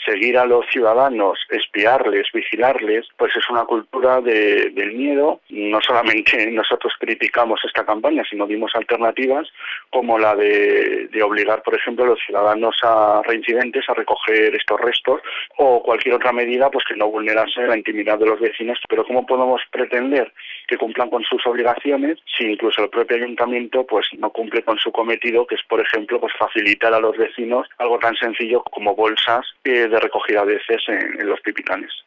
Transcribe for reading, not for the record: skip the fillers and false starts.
seguir a los ciudadanos, espiarles, vigilarles, pues es una cultura del miedo. No solamente nosotros criticamos esta campaña, sino dimos alternativas como la de obligar, por ejemplo, a los ciudadanos reincidentes a recoger estos restos o cualquier otra medida pues que no vulnerase la intimidad de los vecinos. Pero ¿cómo podemos pretender que cumplan con sus obligaciones si incluso el propio ayuntamiento pues no cumple con su cometido, que es, por ejemplo, pues facilitar a los vecinos algo tan sencillo como bolsas de recogida de heces en los pipicanes?